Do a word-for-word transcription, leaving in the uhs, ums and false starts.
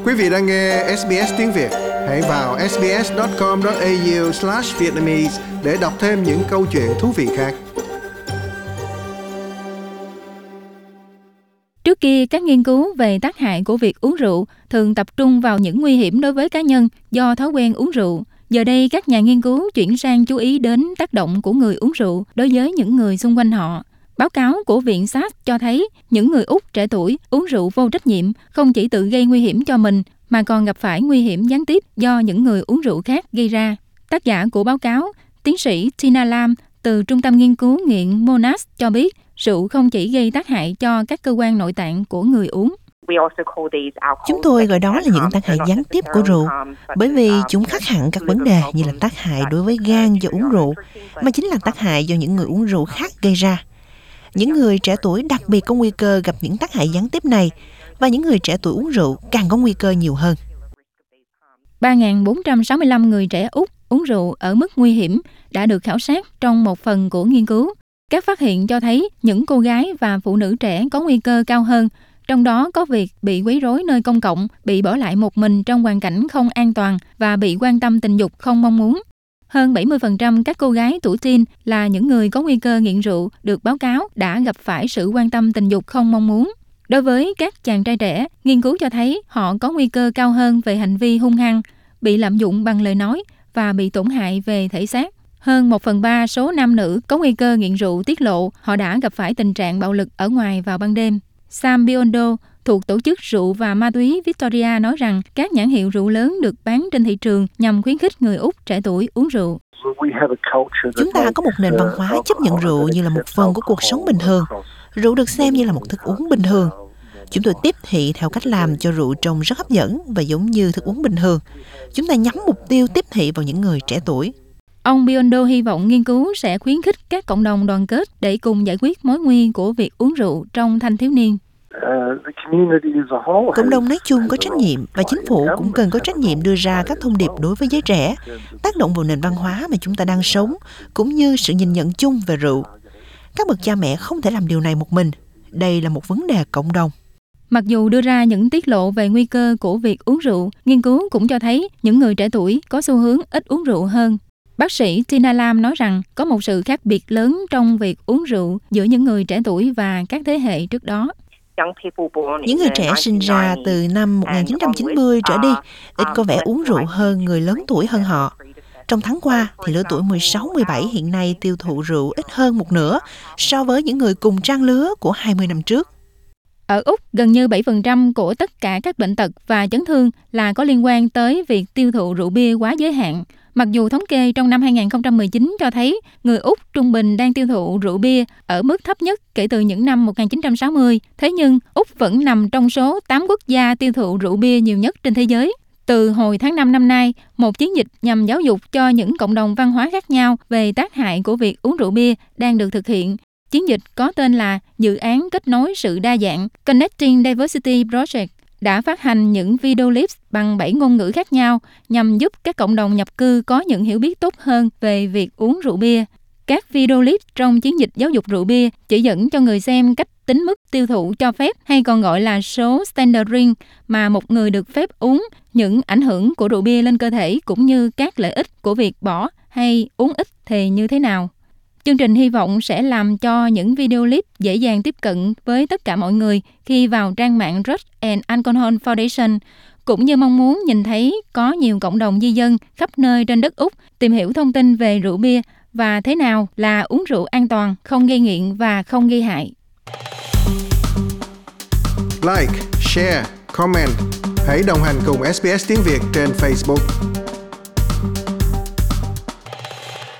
Quý vị đang nghe ét bê ét tiếng Việt. Hãy vào sbs chấm com chấm a u slash vietnamese để đọc thêm những câu chuyện thú vị khác. Trước kia, các nghiên cứu về tác hại của việc uống rượu thường tập trung vào những nguy hiểm đối với cá nhân do thói quen uống rượu. Giờ đây, các nhà nghiên cứu chuyển sang chú ý đến tác động của người uống rượu đối với những người xung quanh họ. Báo cáo của Viện ét a ét cho thấy những người Úc trẻ tuổi uống rượu vô trách nhiệm không chỉ tự gây nguy hiểm cho mình mà còn gặp phải nguy hiểm gián tiếp do những người uống rượu khác gây ra. Tác giả của báo cáo, tiến sĩ Tina Lam từ Trung tâm Nghiên cứu nghiện Monash cho biết rượu không chỉ gây tác hại cho các cơ quan nội tạng của người uống. Chúng tôi gọi đó là những tác hại gián tiếp của rượu, bởi vì chúng khác hẳn các vấn đề như là tác hại đối với gan do uống rượu, mà chính là tác hại do những người uống rượu khác gây ra. Những người trẻ tuổi đặc biệt có nguy cơ gặp những tác hại gián tiếp này, và những người trẻ tuổi uống rượu càng có nguy cơ nhiều hơn. ba nghìn bốn trăm sáu mươi lăm người trẻ Úc uống rượu ở mức nguy hiểm đã được khảo sát trong một phần của nghiên cứu. Các phát hiện cho thấy những cô gái và phụ nữ trẻ có nguy cơ cao hơn, trong đó có việc bị quấy rối nơi công cộng, bị bỏ lại một mình trong hoàn cảnh không an toàn và bị quan tâm tình dục không mong muốn. Hơn bảy mươi phần trăm các cô gái tuổi teen là những người có nguy cơ nghiện rượu được báo cáo đã gặp phải sự quan tâm tình dục không mong muốn. Đối với các chàng trai trẻ, nghiên cứu cho thấy họ có nguy cơ cao hơn về hành vi hung hăng, bị lạm dụng bằng lời nói và bị tổn hại về thể xác. Hơn một phần ba số nam nữ có nguy cơ nghiện rượu tiết lộ họ đã gặp phải tình trạng bạo lực ở ngoài vào ban đêm. Sam Biondo thuộc tổ chức rượu và ma túy Victoria nói rằng các nhãn hiệu rượu lớn được bán trên thị trường nhằm khuyến khích người Úc trẻ tuổi uống rượu. Chúng ta có một nền văn hóa chấp nhận rượu như là một phần của cuộc sống bình thường. Rượu được xem như là một thức uống bình thường. Chúng tôi tiếp thị theo cách làm cho rượu trông rất hấp dẫn và giống như thức uống bình thường. Chúng ta nhắm mục tiêu tiếp thị vào những người trẻ tuổi. Ông Biondo hy vọng nghiên cứu sẽ khuyến khích các cộng đồng đoàn kết để cùng giải quyết mối nguy của việc uống rượu trong thanh thiếu niên. Cộng đồng nói chung có trách nhiệm và chính phủ cũng cần có trách nhiệm đưa ra các thông điệp đối với giới trẻ, tác động vào nền văn hóa mà chúng ta đang sống, cũng như sự nhìn nhận chung về rượu. Các bậc cha mẹ không thể làm điều này một mình. Đây là một vấn đề cộng đồng. Mặc dù đưa ra những tiết lộ về nguy cơ của việc uống rượu, nghiên cứu cũng cho thấy những người trẻ tuổi có xu hướng ít uống rượu hơn. Bác sĩ Tina Lam nói rằng có một sự khác biệt lớn trong việc uống rượu giữa những người trẻ tuổi và các thế hệ trước đó. Những người trẻ sinh ra từ năm một nghìn chín trăm chín mươi trở đi ít có vẻ uống rượu hơn người lớn tuổi hơn họ. Trong tháng qua, thì lứa tuổi mười sáu mười bảy hiện nay tiêu thụ rượu ít hơn một nửa so với những người cùng trang lứa của hai mươi năm trước. Ở Úc, gần như bảy phần trăm của tất cả các bệnh tật và chấn thương là có liên quan tới việc tiêu thụ rượu bia quá giới hạn. Mặc dù thống kê trong năm hai nghìn không trăm mười chín cho thấy người Úc trung bình đang tiêu thụ rượu bia ở mức thấp nhất kể từ những năm một nghìn chín trăm sáu mươi, thế nhưng Úc vẫn nằm trong số tám quốc gia tiêu thụ rượu bia nhiều nhất trên thế giới. Từ hồi tháng năm năm nay, một chiến dịch nhằm giáo dục cho những cộng đồng văn hóa khác nhau về tác hại của việc uống rượu bia đang được thực hiện. Chiến dịch có tên là Dự án Kết nối sự đa dạng Connecting Diversity Project đã phát hành những video clip bằng bảy ngôn ngữ khác nhau nhằm giúp các cộng đồng nhập cư có những hiểu biết tốt hơn về việc uống rượu bia. Các video clip trong chiến dịch giáo dục rượu bia chỉ dẫn cho người xem cách tính mức tiêu thụ cho phép hay còn gọi là số standard drink mà một người được phép uống, những ảnh hưởng của rượu bia lên cơ thể cũng như các lợi ích của việc bỏ hay uống ít thì như thế nào. Chương trình hy vọng sẽ làm cho những video clip dễ dàng tiếp cận với tất cả mọi người khi vào trang mạng Drugs and Alcohol Foundation, cũng như mong muốn nhìn thấy có nhiều cộng đồng di dân khắp nơi trên đất Úc tìm hiểu thông tin về rượu bia và thế nào là uống rượu an toàn, không gây nghiện và không gây hại. Like, share, comment. Hãy đồng hành cùng ét bê ét tiếng Việt trên Facebook.